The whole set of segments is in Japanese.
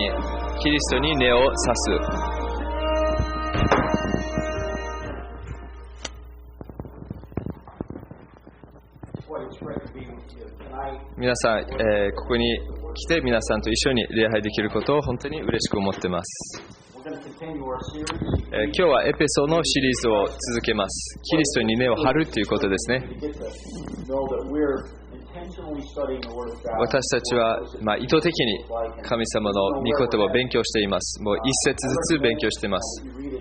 にキリストに根を刺す。皆さん、ここに来て皆さんと一緒に礼拝できることを本当に嬉しく思っています。今日はエペソのシリーズを続けます。キリストに根を張るということですね。私たちは、意図的に神様の御言葉を勉強しています。もう一節ずつ勉強しています。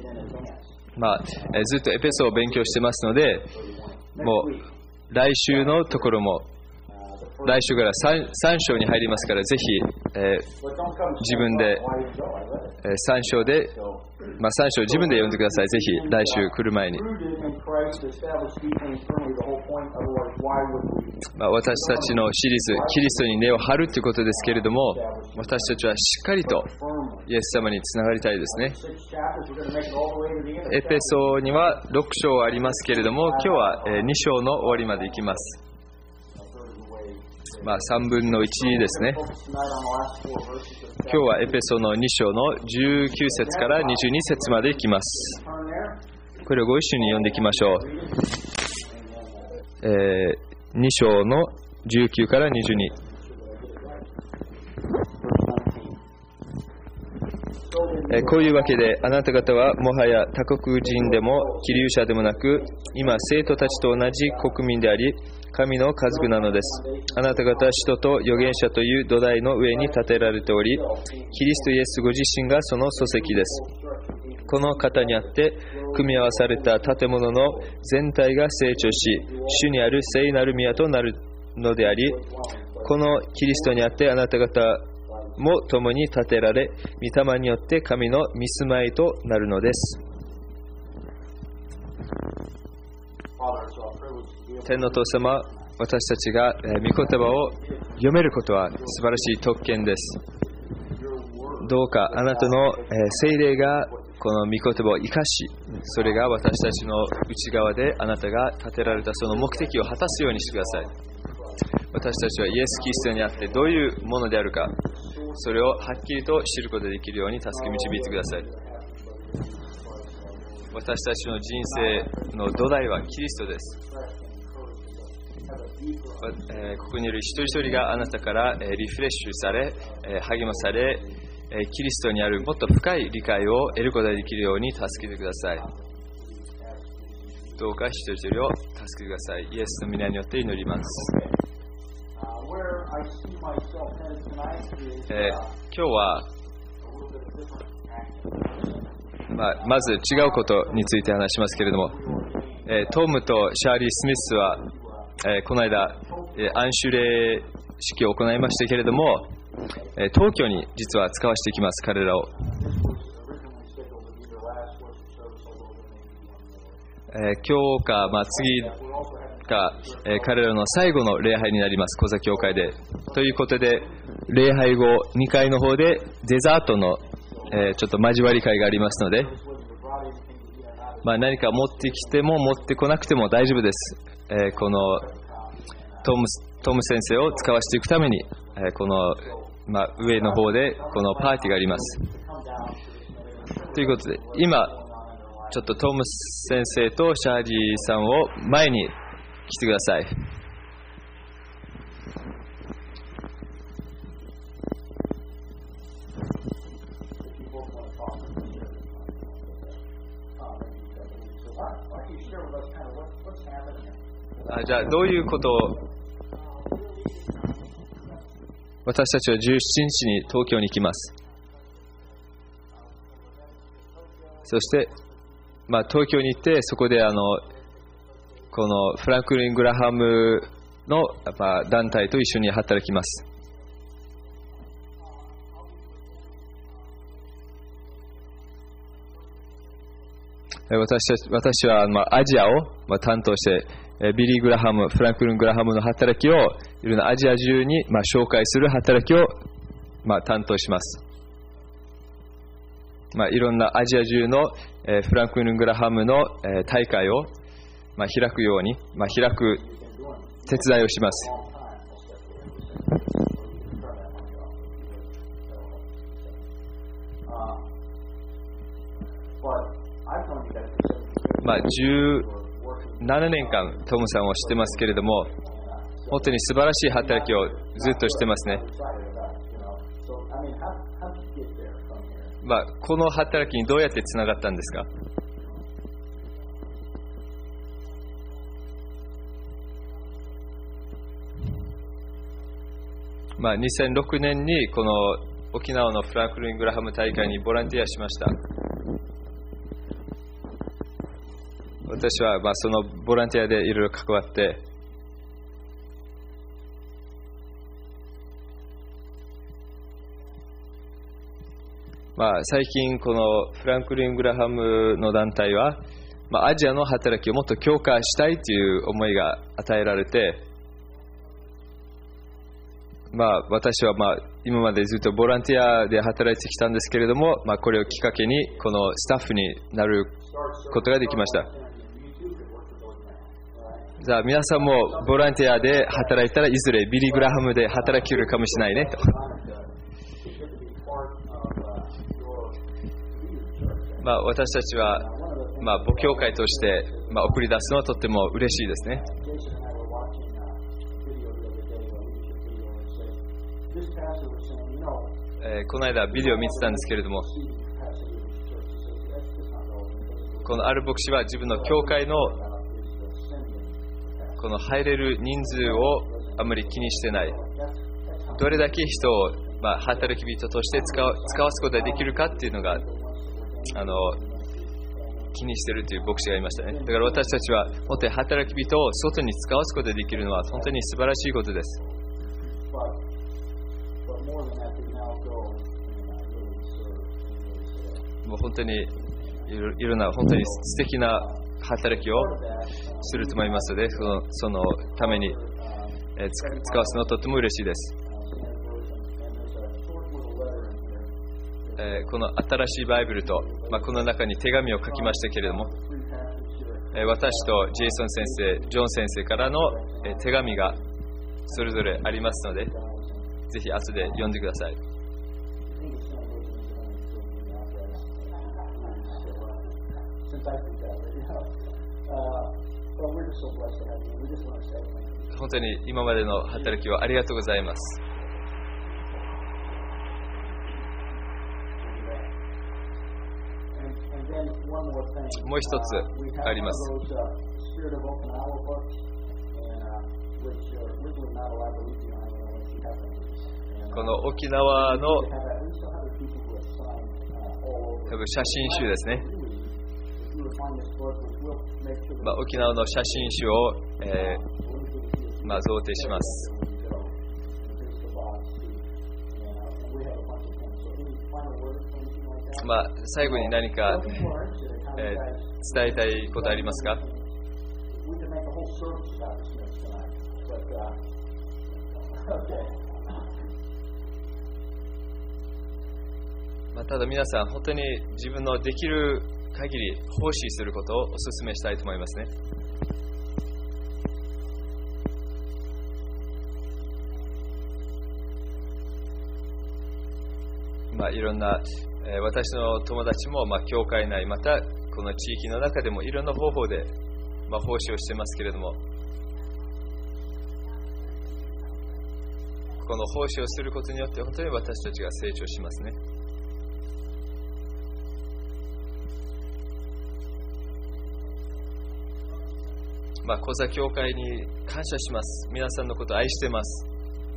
ずっとエペソを勉強してますので、もう来週のところも来週から 3章に入りますから、ぜひ、自分で、3章で、3章自分で読んでください。ぜひ来週来る前に。私たちのシリーズ、キリストに根を張るということですけれども、私たちはしっかりとイエス様につながりたいですね。エペソには6章ありますけれども、今日は2章の終わりまで行きます。3分の1ですね。今日はエペソの2章の19節から22節までいきます。これをご一緒に読んでいきましょう。2章の19から22。こういうわけで、あなた方はもはや他国人でも寄留者でもなく、今生徒たちと同じ国民であり、神の家族なのです。あなた方は使徒と預言者という土台の上に建てられており、キリストイエスご自身がその礎石です。この方にあって組み合わされた建物の全体が成長し、主にある聖なる宮となるのであり、このキリストにあってあなた方も共に建てられ、御霊によって神の御住まいとなるのです。天のお父様、私たちが御言葉を読めることは素晴らしい特権です。どうかあなたの聖霊がこの御言葉を生かし、それが私たちの内側であなたが立てられたその目的を果たすようにしてください。私たちはイエス・キリストにあってどういうものであるか、それをはっきりと知ることができるように助け導いてください。私たちの人生の土台はキリストです。ここにいる一人一人があなたからリフレッシュされ、励まされ、キリストにあるもっと深い理解を得ることができるように助けてください。どうか一人一人を助けてください。イエスの皆によって祈ります。今日は、まず違うことについて話しますけれども、トムとシャーリー・スミスは、この間、安守礼式を行いましたけれども、東京に実は使わせていきます、彼らを。今日か、次か、彼らの最後の礼拝になります、小座教会で。ということで、礼拝後、2階の方でデザートの、ちょっと交わり会がありますので、何か持ってきても持ってこなくても大丈夫です。このトム先生を使わせていくために、この、上の方でこのパーティーがあります。ということで、今ちょっとトム先生とシャーリーさんを前に来てください。じゃあどういうことを、私たちは17日に東京に行きます。そして、東京に行ってそこでこのフランクリン・グラハムの団体と一緒に働きます。私はアジアを担当して、ビリー・グラハム、フランクリン・グラハムの働きをいろんなアジア中に紹介する働きを担当します。いろんなアジア中のフランクリン・グラハムの大会を開くように開く手伝いをします。 17年間トムさんをしてますけれども、本当に素晴らしい働きをずっとしてますね。この働きにどうやってつながったんですか？2006年にこの沖縄のフランクリン・グラハム大会にボランティアしました。私はそのボランティアでいろいろ関わって、最近このフランクリン・グラハムの団体は、アジアの働きをもっと強化したいという思いが与えられて、私は今までずっとボランティアで働いてきたんですけれども、これをきっかけにこのスタッフになることができました。じゃあ皆さんもボランティアで働いたらいずれビリー・グラハムで働けるかもしれないねと。私たちは母教会として送り出すのはとっても嬉しいですね。この間ビデオを見てたんですけれども、このある牧師は自分の教会のこの入れる人数をあまり気にしてない、どれだけ人を働き人として使わすことができるかっていうのが気にしているという牧師がいましたね。だから私たちは本当に働き人を外に使わすことができるのは本当に素晴らしいことです。もう本当にいろんな本当に素敵な働きをすると思いますので、そのために使わすのはとても嬉しいです。この新しいバイブルと、この中に手紙を書きましたけれども、私とジェイソン先生、ジョン先生からの手紙がそれぞれありますので、ぜひ後で読んでください。本当に今までの働きをありがとうございます。もう一つあります。この沖縄の多分写真集ですね。沖縄の写真集を、贈呈します。最後に何か、伝えたいことありますか？ただ皆さん本当に自分のできる限り奉仕することをお勧めしたいと思いますね。いろんな、私の友達も教会内またこの地域の中でもいろんな方法で奉仕をしてますけれども、この奉仕をすることによって本当に私たちが成長しますね。小座教会に感謝します。皆さんのことを愛してます。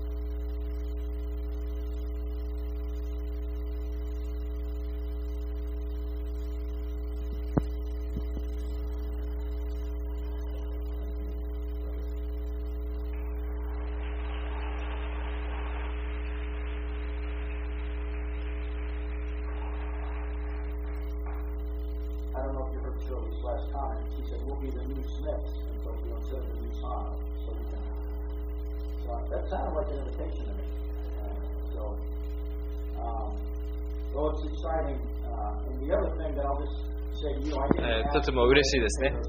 とても嬉しいですね。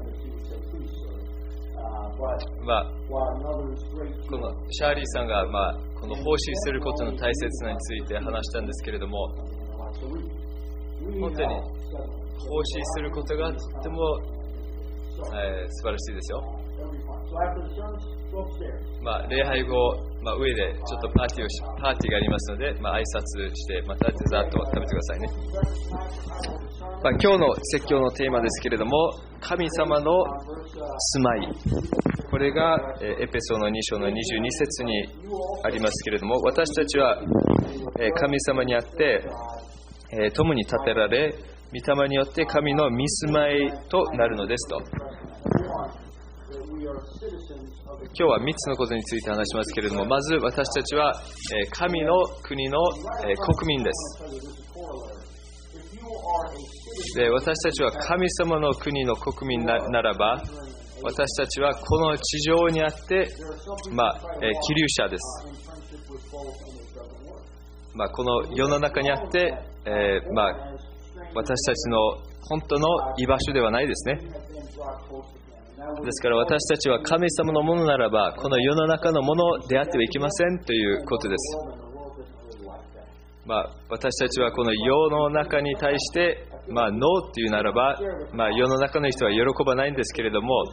このシャーリーさんが、この奉仕することの大切さについて話したんですけれども、 本当に奉仕することがとっても、素晴らしいですよ。礼拝後、上でちょっとパーティーがありますので、挨拶して、またデザートを食べてくださいね。今日の説教のテーマですけれども、神様の住まい。これがエペソの2章の22節にありますけれども、私たちは神様にあって共に建てられ、御霊によって神の御住まいとなるのですと。今日は3つのことについて話しますけれども、まず私たちは神の国の国民です。で、私たちは神様の国の国民ならば、私たちはこの地上にあって、寄留者です。この世の中にあって、私たちの本当の居場所ではないですね。ですから私たちは神様のものならば、この世の中のものであってはいけませんということです。私たちはこの世の中に対して、ノーっていうならば、世の中の人は喜ばないんですけれども、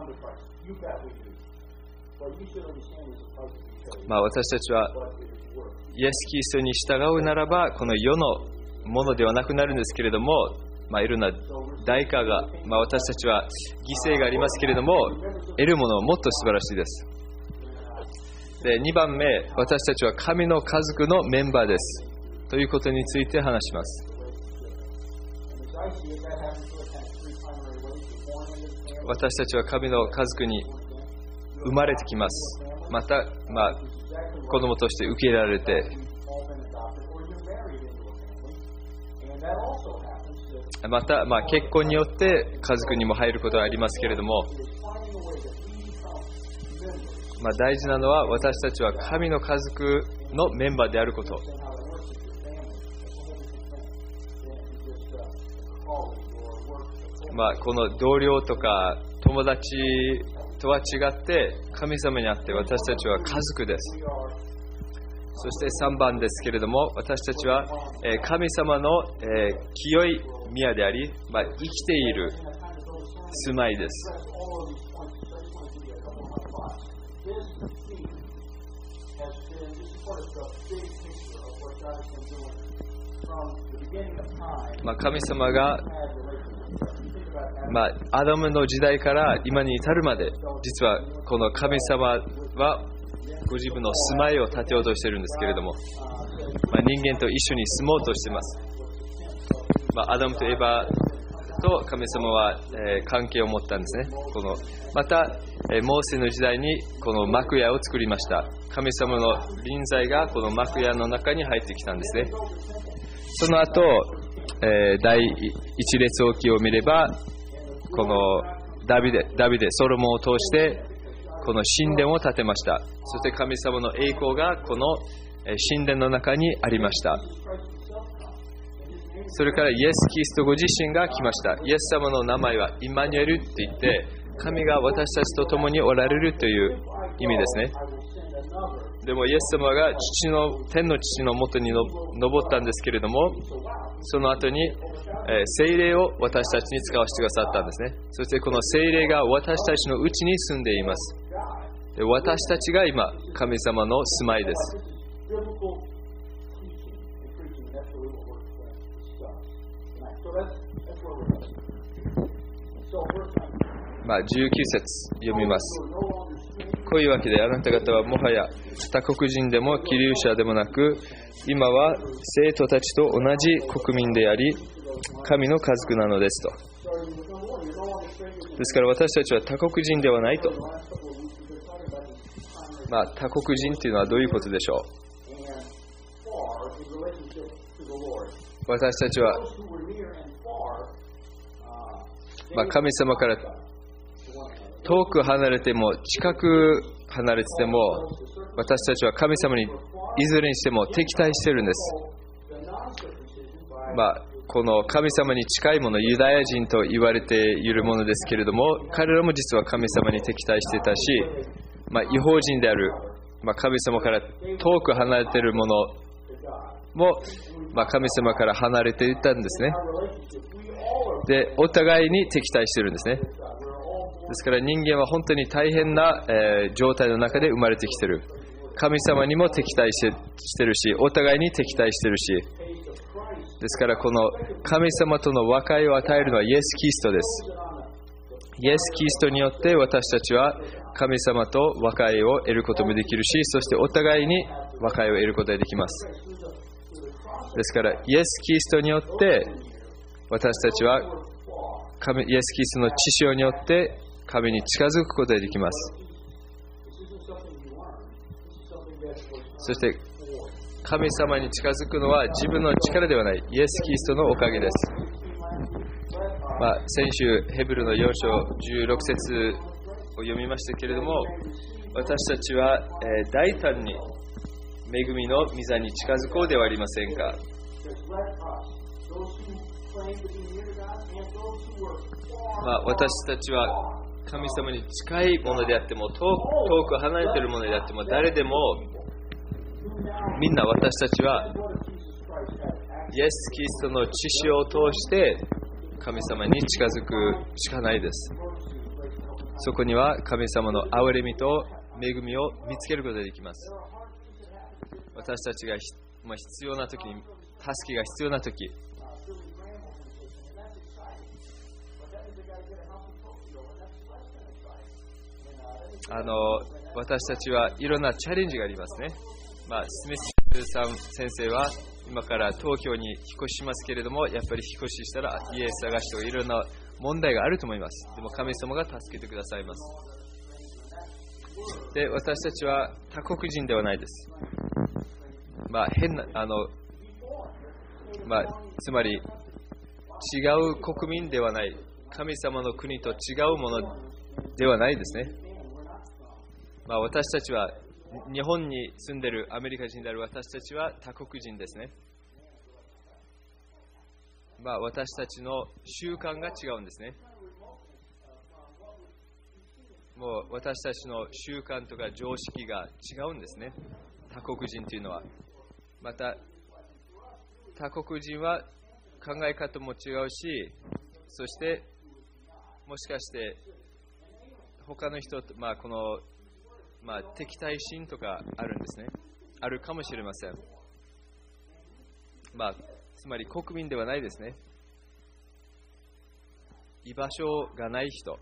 私たちはイエス・キリストに従うならば、この世のものではなくなるんですけれども、いろんな代価が、私たちは犠牲がありますけれども、得るものはもっと素晴らしいです。で、2番目、私たちは神の家族のメンバーですということについて話します。私たちは神の家族に生まれてきます。また、子供として受け入れられて、また、結婚によって家族にも入ることがありますけれども、大事なのは私たちは神の家族のメンバーであること。この同僚とか友達とは違って神様にあって私たちは家族です。そして3番ですけれども、私たちは神様の清い宮であり、生きている住まいです。神様がアダムの時代から今に至るまで、実はこの神様はご自分の住まいを建てようとしているんですけれども、人間と一緒に住もうとしています。アダムとエバと神様は関係を持ったんですね。またモーセの時代にこの幕屋を作りました。神様の臨在がこの幕屋の中に入ってきたんですね。その後、第一列王記を見れば、このダビデ、ソロモンを通してこの神殿を建てました。そして神様の栄光がこの神殿の中にありました。それからイエス・キリストご自身が来ました。イエス様の名前はイマニュエルって言って、神が私たちと共におられるという意味ですね。でもイエス様が天の父のもとに登ったんですけれども、その後に聖霊を私たちに使わせてくださったんですね。そしてこの聖霊が私たちのうちに住んでいます。で、私たちが今神様の住まいです。19節読みます。こういうわけで、あなた方はもはや他国人でも寄留者でもなく、今は生徒たちと同じ国民であり、神の家族なのですと。ですから私たちは他国人ではないと。他国人というのはどういうことでしょう。私たちは、神様から遠く離れても近く離れてても、私たちは神様にいずれにしても敵対しているんです。この神様に近いもの、ユダヤ人と言われているものですけれども、彼らも実は神様に敵対していたし、異邦人である、神様から遠く離れているものも神様から離れていったんですね。で、お互いに敵対しているんですね。ですから人間は本当に大変な、状態の中で生まれてきている。神様にも敵対してるし、お互いに敵対してるし、ですからこの神様との和解を与えるのはイエス・キリストです。イエス・キリストによって私たちは神様と和解を得ることもできるし、そしてお互いに和解を得ることができます。ですからイエス・キリストによって私たちはイエス・キリストの血潮によって神に近づくことができます。そして神様に近づくのは自分の力ではない、イエス・キリストのおかげです。先週ヘブルの4章16節を読みましたけれども、私たちは大胆に恵みの御座に近づこうではありませんか。私たちは神様に近いものであっても遠く離れているものであっても、誰でもみんな私たちはイエス・キリストの血潮を通して神様に近づくしかないです。そこには神様の憐れみと恵みを見つけることができます。私たちが必要な時に、助けが必要な時、私たちはいろんなチャレンジがありますね。スミスさん先生は今から東京に引っ越しますけれども、やっぱり引っ越ししたら家探しとかいろんな問題があると思います。でも神様が助けてくださいます。で、私たちは他国人ではないです。つまり違う国民ではない、神様の国と違うものではないですね。私たちは日本に住んでいるアメリカ人である私たちは他国人ですね。私たちの習慣が違うんですね。もう私たちの習慣とか常識が違うんですね。他国人というのは。また他国人は考え方も違うし、そしてもしかして他の人と、この敵対心とかあるんですね。あるかもしれません。つまり国民ではないですね。居場所がない人。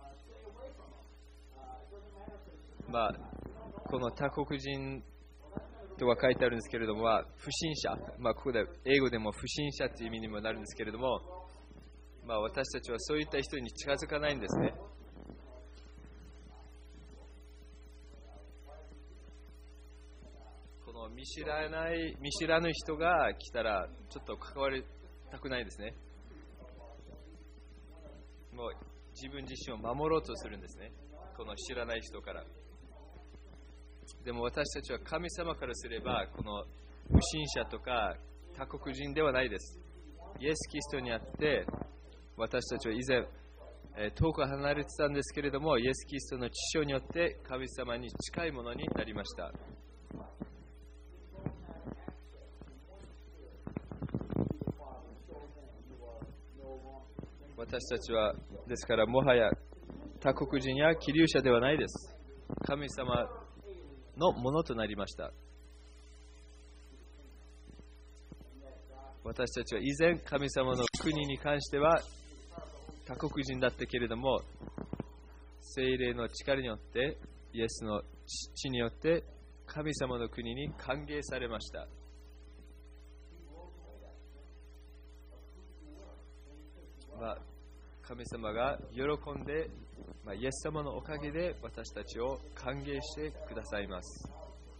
この他国人とは書いてあるんですけれども、不審者。ここで英語でも不審者という意味にもなるんですけれども、私たちはそういった人に近づかないんですね。見知らぬ人が来たらちょっと関わりたくないですね。もう自分自身を守ろうとするんですね、この知らない人から。でも私たちは神様からすればこの不審者とか他国人ではないです。イエス・キリストにあって私たちは以前遠く離れてたんですけれども、イエス・キリストの血潮によって神様に近いものになりました。私たちはですからもはや他国人や寄留者ではないです。神様のものとなりました。私たちは以前神様の国に関しては他国人だったけれども、聖霊の力によってイエスの血によって神様の国に歓迎されました。神様が喜んで、イエス様のおかげで私たちを歓迎してくださいます。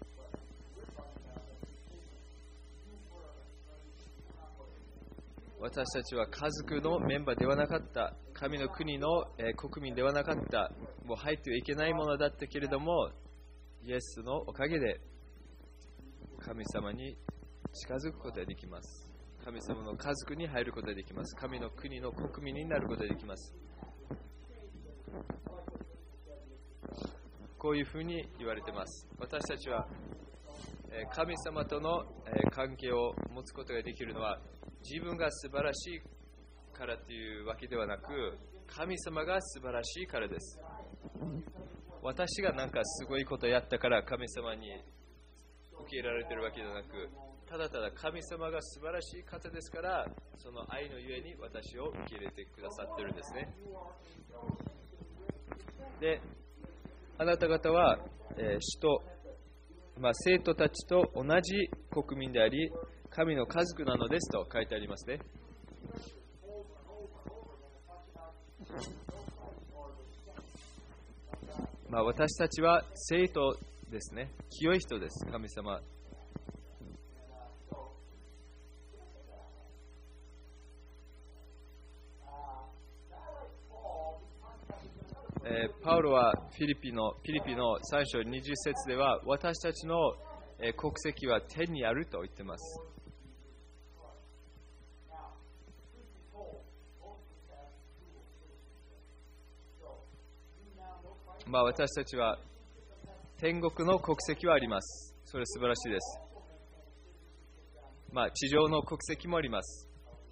私たちは家族のメンバーではなかった、神の国の国民ではなかった、もう入ってはいけないものだったけれども、イエスのおかげで神様に近づくことができます。神様の家族に入ることができます。神の国の国民になることができます。こういうふうに言われています。私たちは神様との関係を持つことができるのは自分が素晴らしいからというわけではなく、神様が素晴らしいからです。私がなんかすごいことをやったから神様に受け入れられているわけではなく、ただただ神様が素晴らしい方ですから、その愛のゆえに私を受け入れてくださっているんですね。で、あなた方は、生徒たちと同じ国民であり、神の家族なのですと書いてありますね。私たちは生徒ですね。清い人です、神様。パウロはフィリピの3章20節では、私たちの国籍は天にあると言っています。私たちは天国の国籍はあります。それ素晴らしいです。地上の国籍もあります。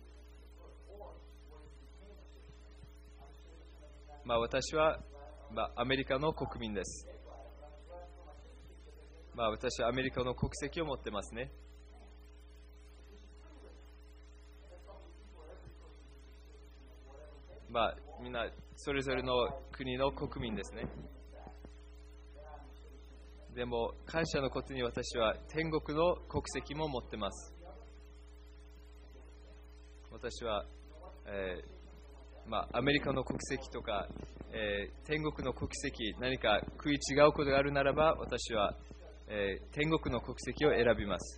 私は、アメリカの国民です。私はアメリカの国籍を持ってますね。みんなそれぞれの国の国民ですね。でも感謝のことに私は天国の国籍も持ってます。私は、アメリカの国籍とか、天国の国籍、何か食い違うことがあるならば、私は、天国の国籍を選びます。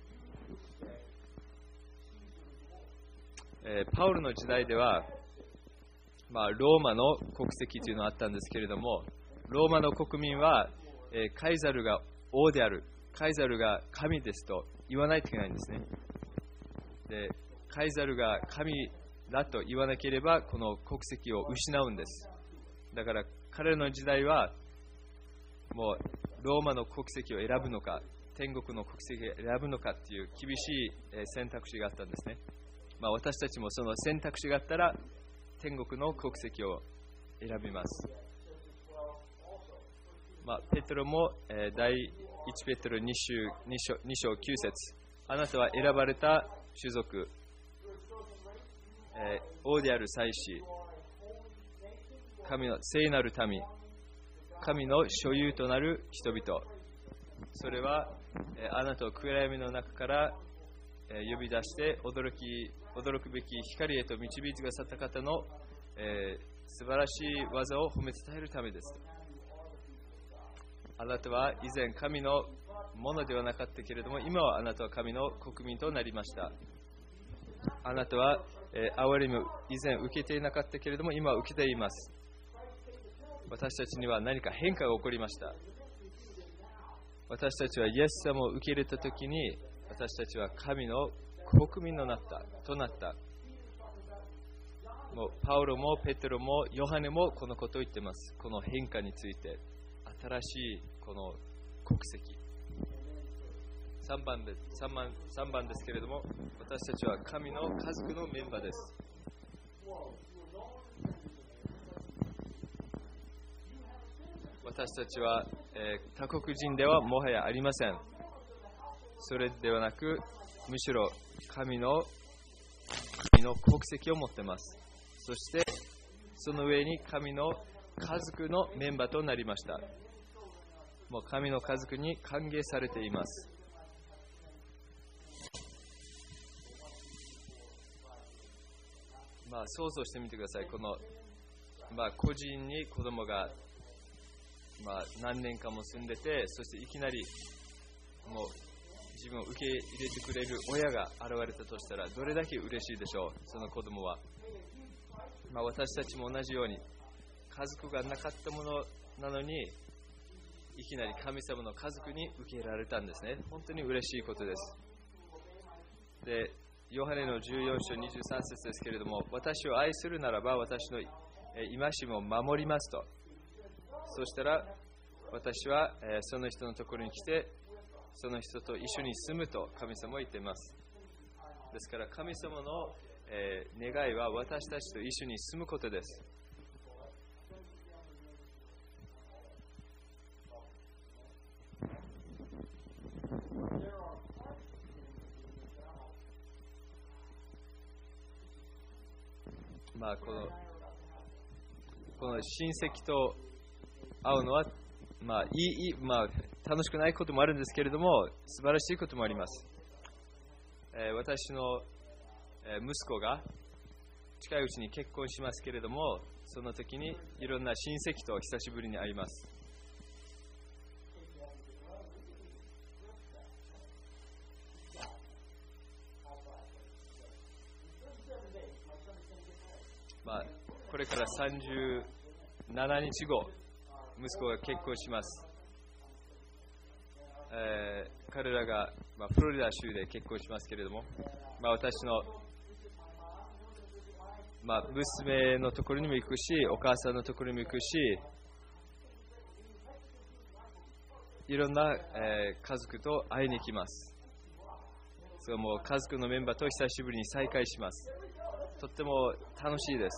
パウロの時代では、ローマの国籍というのがあったんですけれども、ローマの国民は、カイザルが王である、カイザルが神ですと言わないといけないんですね。で、カイザルが神だと言わなければこの国籍を失うんです。だから彼の時代はもうローマの国籍を選ぶのか天国の国籍を選ぶのかっていう厳しい選択肢があったんですね。私たちもその選択肢があったら天国の国籍を選びます。ペテロも第1ペテロ2章9節、あなたは選ばれた種族、王である祭司、神の聖なる民、神の所有となる人々、それはあなたを暗闇の中から呼び出して驚くべき光へと導いてくださった方の素晴らしい技を褒め伝えるためです。あなたは以前神のものではなかったけれども、今はあなたは神の国民となりました。あなたは憐れみを以前受けていなかったけれども、今は受けています。私たちには何か変化が起こりました。私たちはイエス様を受け入れたときに、私たちは神の国民となった。もうパウロもペテロもヨハネもこのことを言っています。この変化について、新しいこの国籍。3番ですけれども、私たちは神の家族のメンバーです。私たちは、他国人ではもはやありません。それではなく、むしろ神の国籍を持っています。そしてその上に神の家族のメンバーとなりました。もう神の家族に歓迎されています。想像してみてください。この、個人に子供が、何年間も住んでて、そしていきなりもう自分を受け入れてくれる親が現れたとしたら、どれだけ嬉しいでしょう、その子供は。私たちも同じように家族がなかったものなのに、いきなり神様の家族に受け入れられたんですね。本当に嬉しいことです。で、ヨハネの14章23節ですけれども、私を愛するならば私の戒めを守りますと。そしたら私はその人のところに来て、 その人と一緒に住むと神様は言っています。ですから神様の、願いは私たちと一緒に住むことです。この親戚と会うのは、楽しくないこともあるんですけれども、素晴らしいこともあります。私の息子が近いうちに結婚しますけれども、その時にいろんな親戚と久しぶりに会います。これから37日後、息子が結婚します。彼らが、フロリダ州で結婚しますけれども、私の、娘のところにも行くし、お母さんのところにも行くし、いろんな、家族と会いに行きます。もう家族のメンバーと久しぶりに再会します。とっても楽しいです。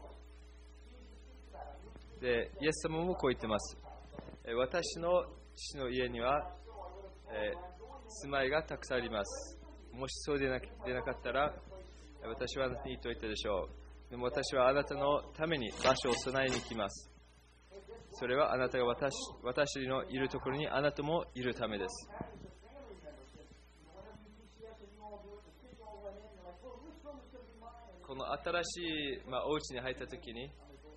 で、イエス様もこう言ってます。私の父の家には、住まいがたくさんあります。もしそうでなかったら、私はあなたに言っていたでしょう。でも私はあなたのために場所を備えに来ます。それはあなたが私のいるところにあなたもいるためです。この新しい、お家に入ったときに、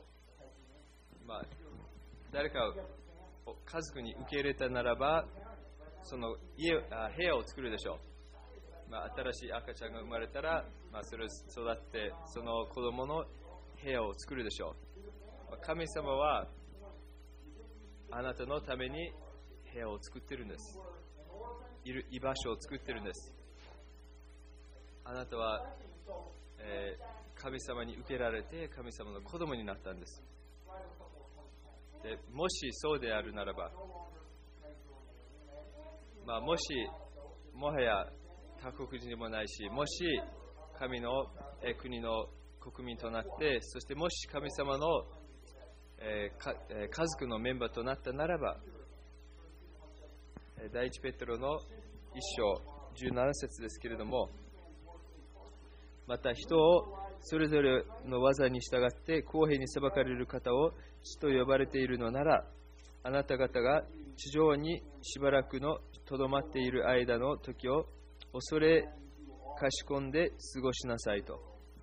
誰かを家族に受け入れたならば、その部屋を作るでしょう。新しい赤ちゃんが生まれたら、それを育ってその子供の部屋を作るでしょう。神様はあなたのために部屋を作っているんです。居場所を作っているんです。あなたは、神様に受けられて神様の子供になったんです。でもしそうであるならば、もしもはや他国人でもないし、もし神の国の国民となって、そしてもし神様の家族のメンバーとなったならば、第一ペテロの1章17節ですけれども、また人をそれぞれの技に従って公平に裁かれる方を父と呼ばれているのなら、あなた方が地上にしばらくのとどまっている間の時を恐れかしこんで過ごしなさいと。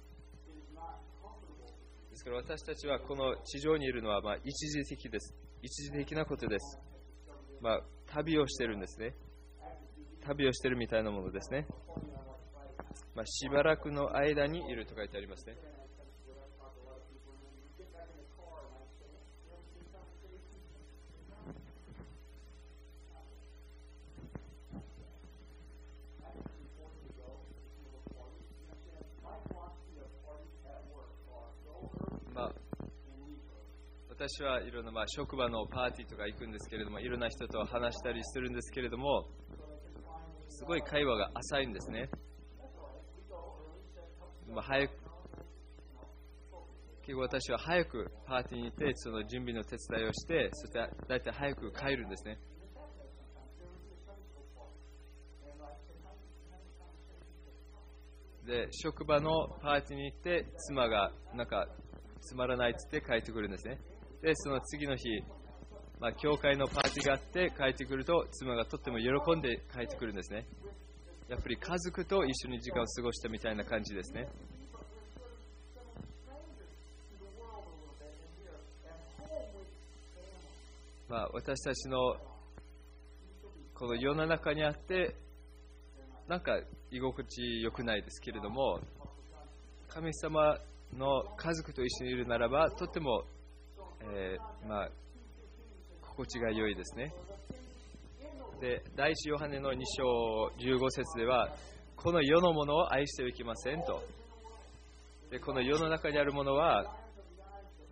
ですから私たちはこの地上にいるのは一時的です。一時的なことです。旅をしているんですね。旅をしているみたいなものですね。しばらくの間にいると書いてありますね。私はいろんな職場のパーティーとか行くんですけれども、いろんな人と話したりするんですけれども、すごい会話が浅いんですね。結構私は早くパーティーに行ってその準備の手伝いをして、そして大体早く帰るんですね。で、職場のパーティーに行って妻がつまらないって言って帰ってくるんですね。で、その次の日、教会のパーティーがあって帰ってくると、妻がとっても喜んで帰ってくるんですね。やっぱり家族と一緒に時間を過ごしたみたいな感じですね。私たちのこの世の中にあって居心地良くないですけれども、神様の家族と一緒にいるならばとても、心地が良いですね。で、第一ヨハネの2章15節では、この世のものを愛してはいけませんと。で、この世の中にあるものは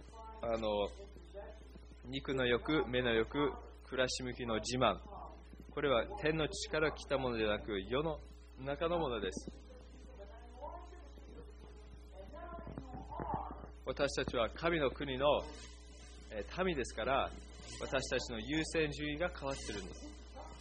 肉の欲、目の欲、暮らし向きの自慢、ここれは天の地から来たものではなく、世の中のものです。私たちは神の国の民ですから、私たちの優先順位が変わっているんです。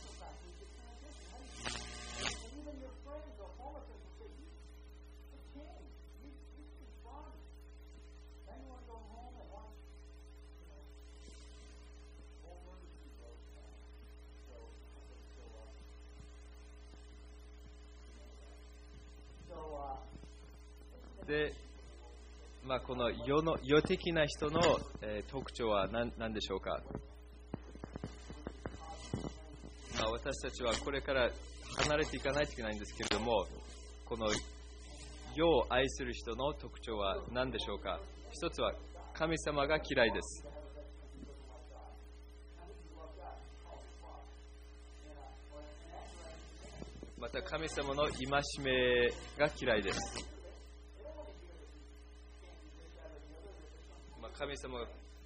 で、この世的な人の、特徴は何でしょうか。私たちはこれから離れていかないといけないんですけれども、この世を愛する人の特徴は何でしょうか。一つは神様が嫌いです。また神様の戒めが嫌いです。神様に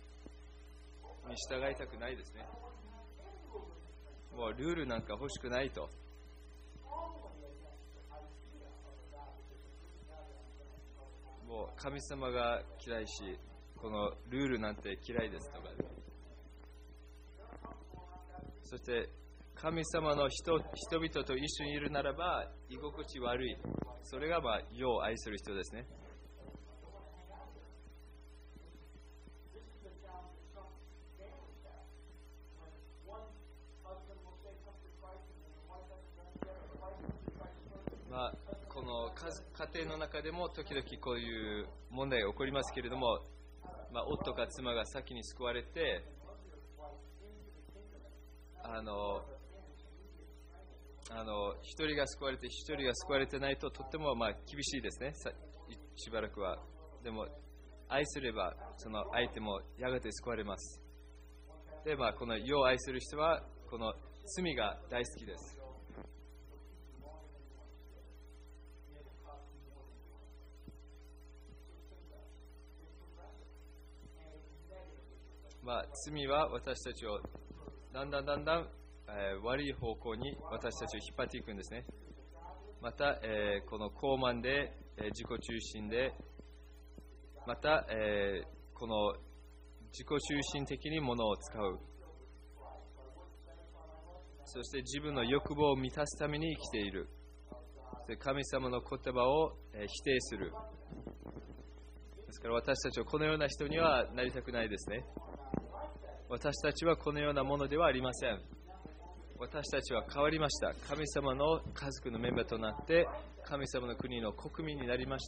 従いたくないですね。もうルールなんか欲しくないと。もう神様が嫌いし、このルールなんて嫌いですとか。そして神様の人々と一緒にいるならば居心地悪い。それが世を愛する人ですね。この家庭の中でも時々こういう問題が起こりますけれども、夫か妻が先に救われて、一人が救われて一人が救われてないととっても厳しいですね。しばらくは。でも愛すればその相手もやがて救われます。で、この世を愛する人はこの罪が大好きです。罪は私たちをだんだん、悪い方向に私たちを引っ張っていくんですね。また、この傲慢で、自己中心で、また、この自己中心的に物を使う。そして自分の欲望を満たすために生きている。神様の言葉を否定する。ですから私たちはこのような人にはなりたくないですね。私たちはこのようなものではありません。私たちは変わりました。神様の家族のメンバーとなって神様の国の国民になりました。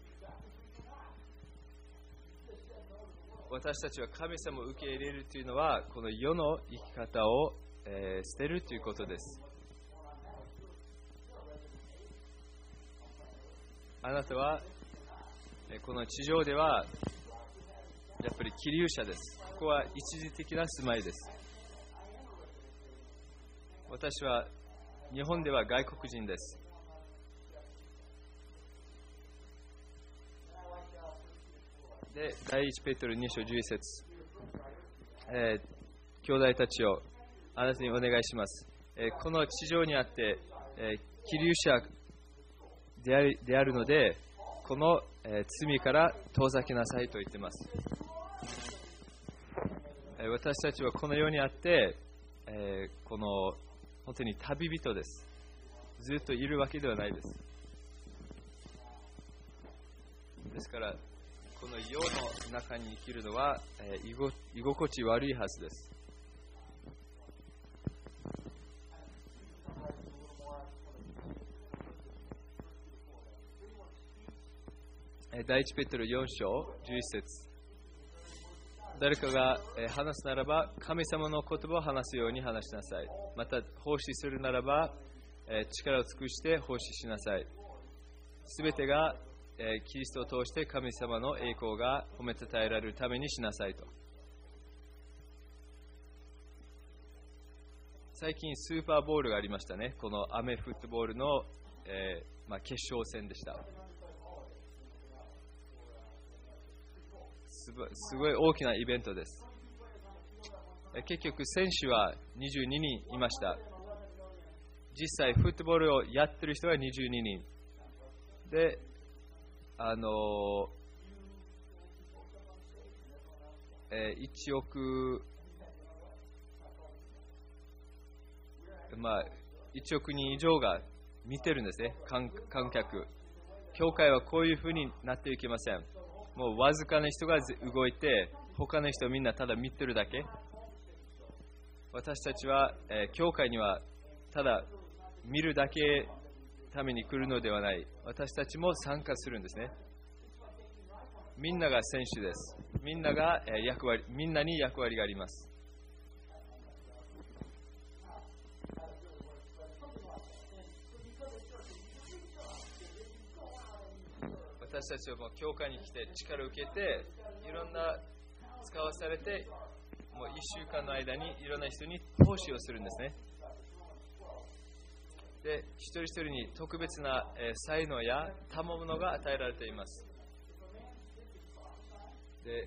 私たちは神様を受け入れるというのはこの世の生き方を、捨てるということです。あなたはこの地上ではやっぱり寄留者です。ここは一時的な住まいです。私は日本では外国人です。で、第一ペテロ2章11節、兄弟たちをあなたにお願いします。この地上にあって、寄留者であるので、この、罪から遠ざけなさいと言っています。私たちはこの世にあって、この本当に旅人です。ずっといるわけではないです。ですからこの世の中に生きるのは、居心地悪いはずです。第一ペテロ4章11節、誰かが話すならば神様の言葉を話すように話しなさい。また奉仕するならば力を尽くして奉仕しなさい。すべてがキリストを通して神様の栄光が褒めたたえられるためにしなさいと。最近スーパーボウルがありましたね。このアメフットボールの、決勝戦でした。すごい大きなイベントです。結局選手は22人いました。 実際フットボールをやってる人は22人で、1億、1億人以上が見てるんですね、観客。教会はこういうふうになっていけません。もうわずかな人が動いて、他の人みんなただ見てるだけ。私たちは、教会にはただ見るだけために来るのではない。私たちも参加するんですね。みんなが選手です。みんなに役割があります。私たちはもう教会に来て力を受けて、いろんな使わされて、もう1週間の間にいろんな人に奉仕をするんですね。で、一人一人に特別な才能や賜物が与えられています。で、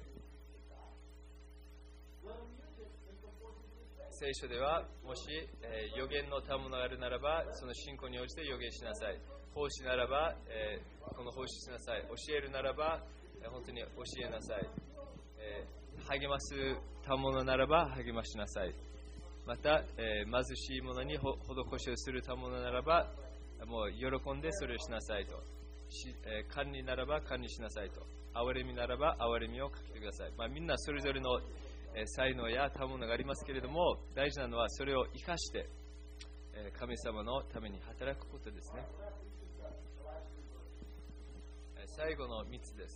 聖書では、もし、預言の賜物があるならば、その信仰に応じて預言しなさい。奉仕ならば、この奉仕しなさい。教えるならば、本当に教えなさい。励ます賜物ならば励ましなさい。また、貧しい者に施しをする賜物ならば、もう喜んでそれをしなさいと。管理ならば管理しなさいと。憐れみならば憐れみをかけてください。みんなそれぞれの才能や賜物がありますけれども、大事なのはそれを生かして神様のために働くことですね。最後の3つです。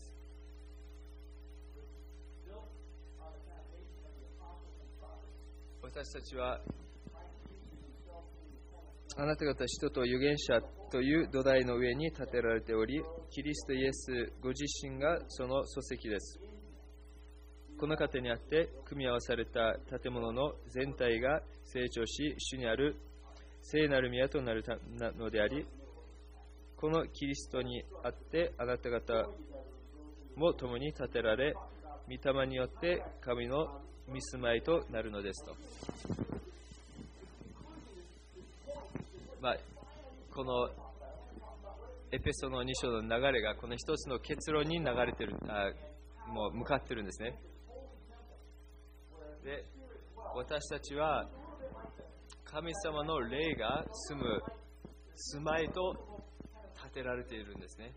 私たちはあなた方使徒と預言者という土台の上に建てられており、キリストイエスご自身がその礎石です。この方にあって組み合わされた建物の全体が成長し、主にある聖なる宮となるのであり、このキリストにあってあなた方も共に建てられ、御霊によって神の御住まいとなるのですと。このエペソの2章の流れがこの一つの結論に流れている、もう向かっているんですね。で、私たちは神様の霊が住まいと建てられているんですね。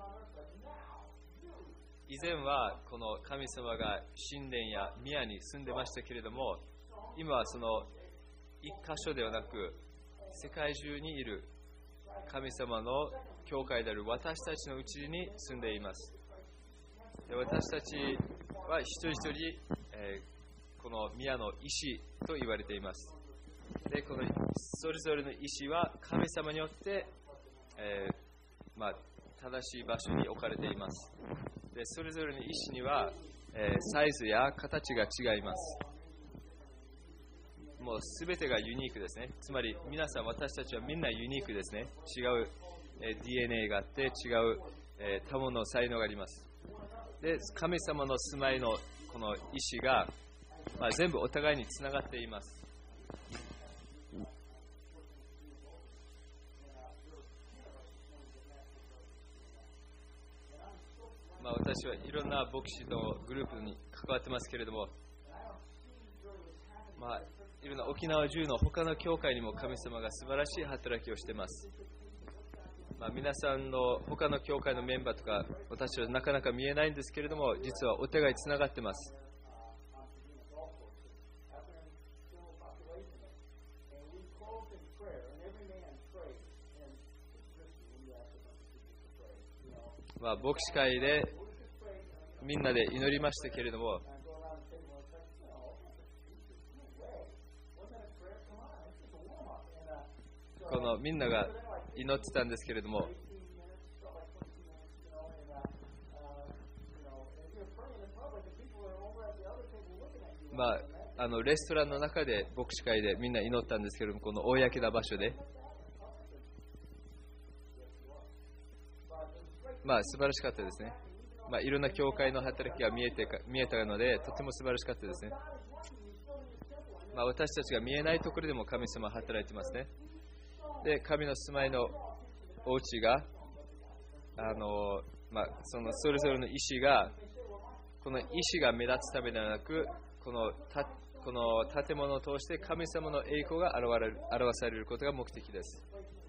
以前はこの神様が神殿や宮に住んでましたけれども、今はその一箇所ではなく世界中にいる神様の教会である私たちのうちに住んでいます。で、私たちは一人一人、この宮の石と言われています。で、このそれぞれの石は神様によって、正しい場所に置かれています。で、それぞれの石には、サイズや形が違います。もうすべてがユニークですね。つまり皆さん、私たちはみんなユニークですね。違う、DNA があって違う、賜の才能があります。で、神様の住まいのこの石が、全部お互いにつながっています。私はいろんな牧師のグループに関わってますけれども、いろんな沖縄中の他の教会にも神様が素晴らしい働きをしています。皆さんの他の教会のメンバーとか私はなかなか見えないんですけれども、実はお互いつながっています。牧師会でみんなで祈りましたけれども、このみんなが祈ってたんですけれども、レストランの中で牧師会でみんな祈ったんですけれども、この公な場所で素晴らしかったですね。いろんな教会の働きが見えたので、とても素晴らしかったですね。私たちが見えないところでも神様は働いてますね。 で、神の住まいのお家が、それぞれの石が、この石が目立つためではなく、この建物を通して神様の栄光が表されることが目的です。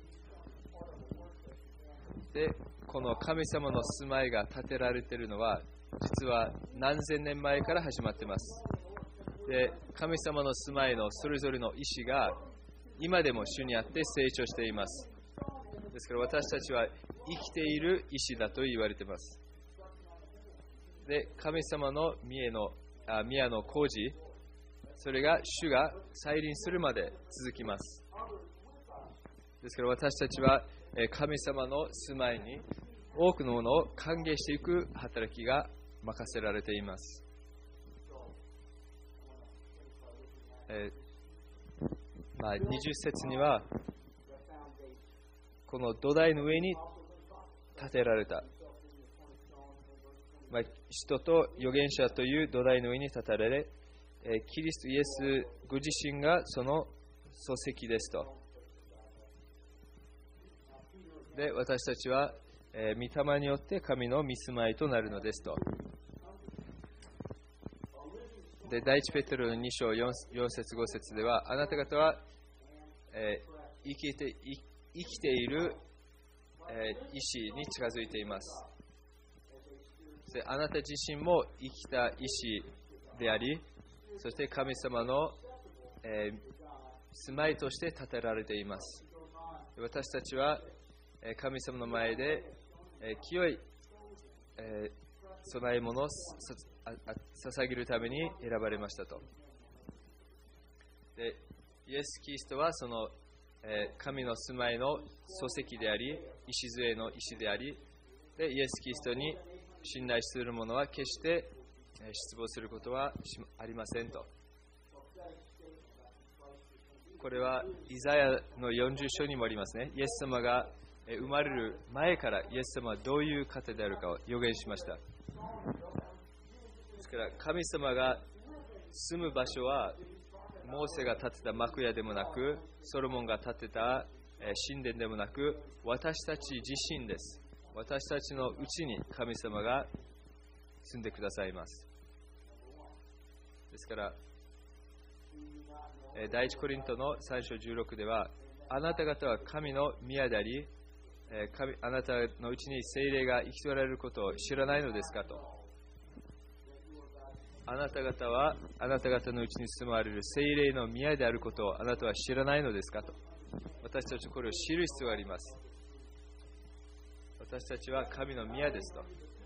で、この神様の住まいが建てられているのは、実は何千年前から始まっています。で、神様の住まいのそれぞれの石が今でも主にあって成長しています。ですから私たちは生きている石だと言われています。で、神様の宮の工事、それが主が再臨するまで続きます。ですから私たちは神様の住まいに多くのものを歓迎していく働きが任せられています。20節にはこの土台の上に建てられた、使徒と預言者という土台の上に建てられ、キリストイエスご自身がその礎石ですと。で、私たちは御霊によって神の御住まいとなるのですと。で、第一ペテロの2章 4節5節では、あなた方は、生きている、石に近づいています。で、あなた自身も生きた石であり、そして神様の、住まいとして建てられています。私たちは神様の前で清い供え物を捧げるために選ばれましたと。で、イエス・キリストはその神の住まいの礎石であり、礎の石であり、でイエス・キリストに信頼する者は決して失望することはありませんと。これはイザヤの40章にもありますね。イエス様が生まれる前からイエス様はどういう方であるかを予言しました。ですから神様が住む場所はモーセが建てた幕屋でもなく、ソロモンが建てた神殿でもなく、私たち自身です。私たちのうちに神様が住んでくださいます。ですから第一コリントの3章16では、あなた方は神の宮であり、あなたのうちに聖霊が生きておられることを知らないのですかと。あなた方はあなた方のうちに住まわれる聖霊の宮であることをあなたは知らないのですかと。私たちはこれを知る必要があります。私たちは神の宮ですと。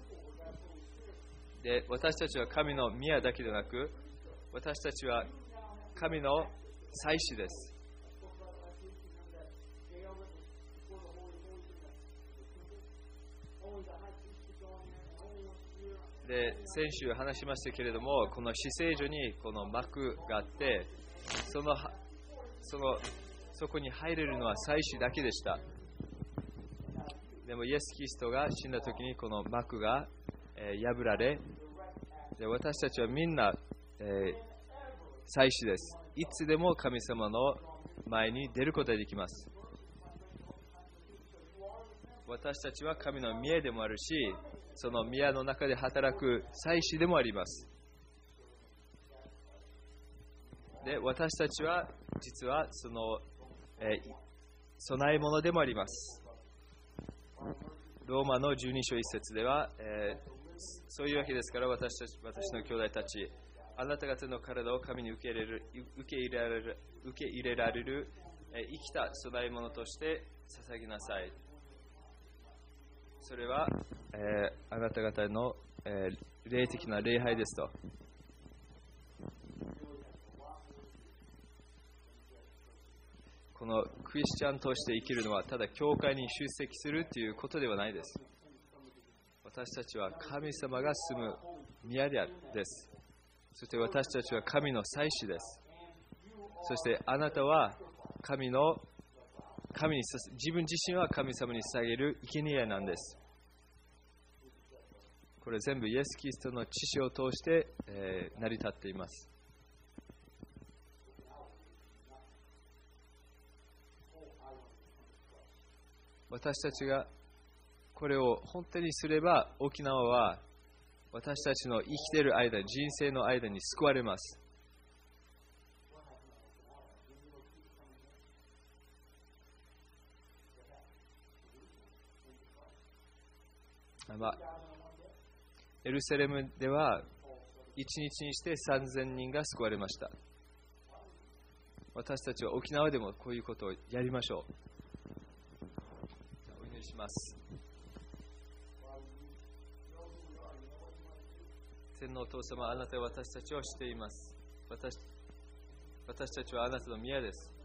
で、私たちは神の宮だけでなく、私たちは神の祭司です。で、先週話しましたけれども、この至聖所にこの幕があって、そこに入れるのは祭司だけでした。でもイエス・キリストが死んだ時にこの幕が破られ、で私たちはみんな祭司です。いつでも神様の前に出ることができます。私たちは神の宮でもあるし、その宮の中で働く祭司でもあります。で、私たちは実はその、備え物でもあります。ローマの12章1節では、そういうわけですから私の兄弟たち、あなた方の体を神に受け入れられる生きた供え物として捧げなさい。それは、あなた方の、霊的な礼拝ですと。このクリスチャンとして生きるのはただ教会に出席するということではないです。私たちは神様が住む宮です。そして私たちは神の祭司です。そしてあなたは神に自分自身は神様に捧げる生贄なんです。これ全部イエス・キリストの血潮を通して、成り立っています。 私たちがこれを本当にすれば、沖縄は私たちの生きている間、人生の間に救われます。エルサレムでは一日にして3000人が救われました。私たちは沖縄でもこういうことをやりましょう。お祈りします。天のお父様、あなたは私たちを知っています。私たちはあなたの宮です。